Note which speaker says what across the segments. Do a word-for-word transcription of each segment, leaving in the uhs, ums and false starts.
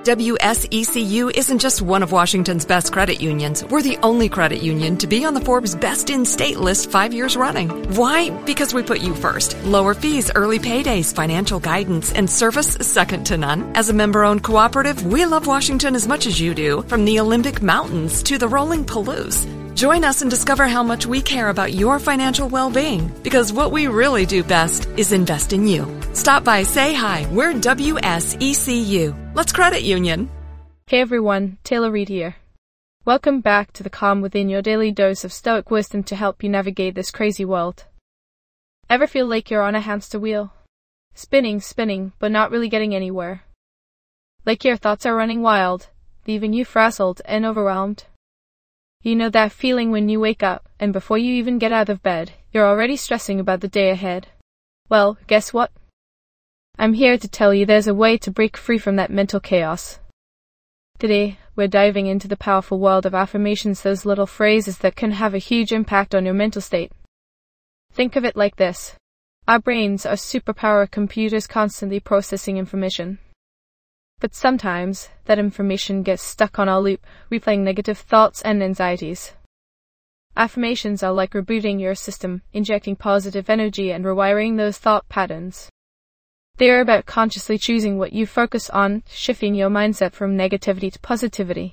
Speaker 1: W S E C U isn't just one of Washington's best credit unions. We're the only credit union to be on the Forbes Best in State list five years running. Why? Because we put you first. Lower fees, early paydays, financial guidance, and service second to none. As a member-owned cooperative, we love Washington as much as you do, from the Olympic Mountains to the rolling Palouse. Join us and discover how much we care about your financial well-being, because what we really do best is invest in you. Stop by, say hi. We're W S E C U. Let's credit union.
Speaker 2: Hey everyone, Taylor Reid here. Welcome back to the Calm Within, your daily dose of stoic wisdom to help you navigate this crazy world. Ever feel like you're on a hamster wheel? Spinning, spinning, but not really getting anywhere. Like your thoughts are running wild, leaving you frazzled and overwhelmed. You know that feeling when you wake up, and before you even get out of bed, you're already stressing about the day ahead. Well, guess what? I'm here to tell you there's a way to break free from that mental chaos. Today, we're diving into the powerful world of affirmations, those little phrases that can have a huge impact on your mental state. Think of it like this. Our brains are superpower computers constantly processing information. But sometimes, that information gets stuck on our loop, replaying negative thoughts and anxieties. Affirmations are like rebooting your system, injecting positive energy and rewiring those thought patterns. They are about consciously choosing what you focus on, shifting your mindset from negativity to positivity.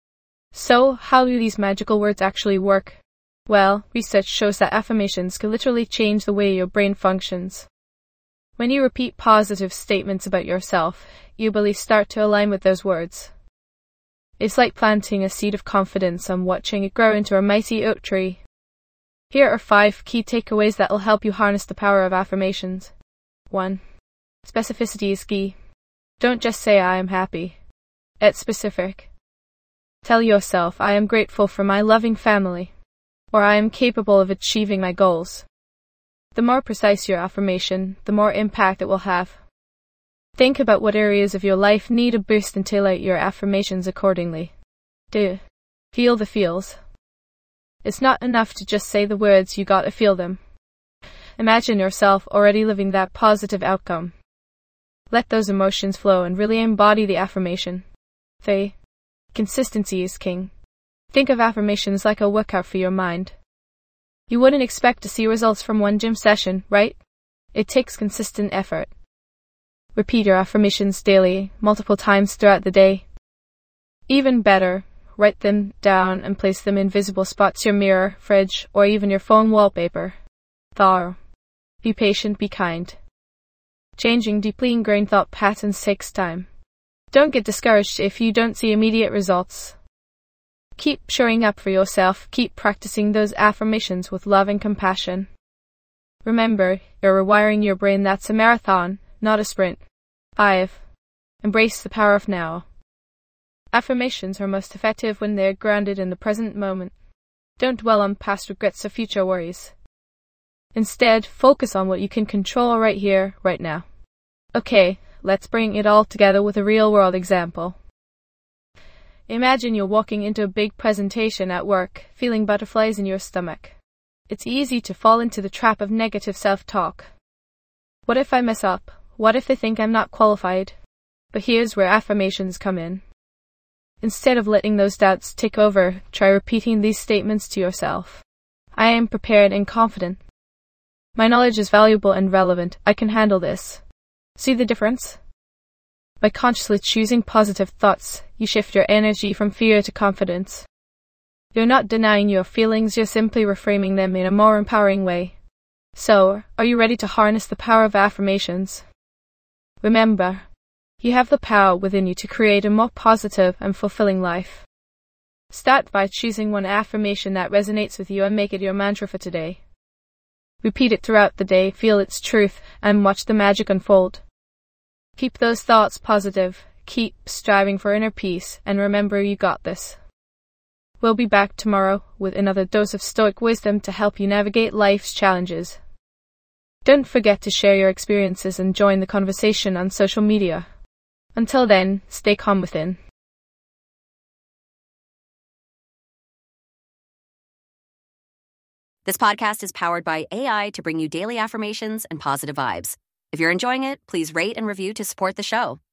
Speaker 2: So, how do these magical words actually work? Well, research shows that affirmations can literally change the way your brain functions. When you repeat positive statements about yourself, your beliefs start to align with those words. It's like planting a seed of confidence and watching it grow into a mighty oak tree. Here are five key takeaways that will help you harness the power of affirmations. one. Specificity is key. Don't just say I am happy. It's specific. Tell yourself I am grateful for my loving family, or I am capable of achieving my goals. The more precise your affirmation, the more impact it will have. Think about what areas of your life need a boost and tailor your affirmations accordingly. two. Feel the feels. It's not enough to just say the words, you gotta feel them. Imagine yourself already living that positive outcome. Let those emotions flow and really embody the affirmation. three. Consistency is king. Think of affirmations like a workout for your mind. You wouldn't expect to see results from one gym session, right? It takes consistent effort. Repeat your affirmations daily, multiple times throughout the day. Even better, write them down and place them in visible spots, your mirror, fridge, or even your phone wallpaper. four. Be patient, be kind. Changing deeply ingrained thought patterns takes time. Don't get discouraged if you don't see immediate results. Keep showing up for yourself, keep practicing those affirmations with love and compassion. Remember, you're rewiring your brain. That's a marathon, not a sprint. five. Embrace the power of now. Affirmations are most effective when they're grounded in the present moment. Don't dwell on past regrets or future worries. Instead, focus on what you can control right here, right now. Okay, let's bring it all together with a real-world example. Imagine you're walking into a big presentation at work, feeling butterflies in your stomach. It's easy to fall into the trap of negative self-talk. What if I mess up? What if they think I'm not qualified? But here's where affirmations come in. Instead of letting those doubts take over, try repeating these statements to yourself. I am prepared and confident. My knowledge is valuable and relevant. I can handle this. See the difference? By consciously choosing positive thoughts, you shift your energy from fear to confidence. You're not denying your feelings, you're simply reframing them in a more empowering way. So, are you ready to harness the power of affirmations? Remember, you have the power within you to create a more positive and fulfilling life. Start by choosing one affirmation that resonates with you and make it your mantra for today. Repeat it throughout the day, feel its truth, and watch the magic unfold. Keep those thoughts positive, keep striving for inner peace, and remember you got this. We'll be back tomorrow with another dose of stoic wisdom to help you navigate life's challenges. Don't forget to share your experiences and join the conversation on social media. Until then, stay calm within.
Speaker 3: This podcast is powered by A I to bring you daily affirmations and positive vibes. If you're enjoying it, please rate and review to support the show.